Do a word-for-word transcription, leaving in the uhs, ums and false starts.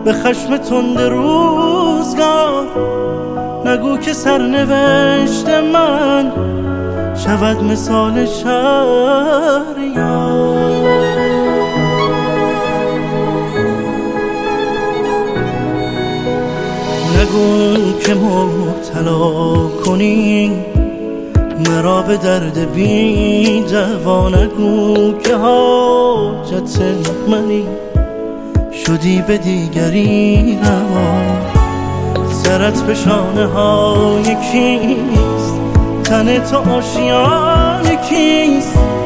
به خشم تند روزگار. نگو که سرنوشت من شود مثال شهریار. نگو که مبتلا کنی مرا به درد بی دوا. نگو که حاجت منی شدی به دیگری روا. سرت به شانه های کیست؟ تن تو آشیان کیست؟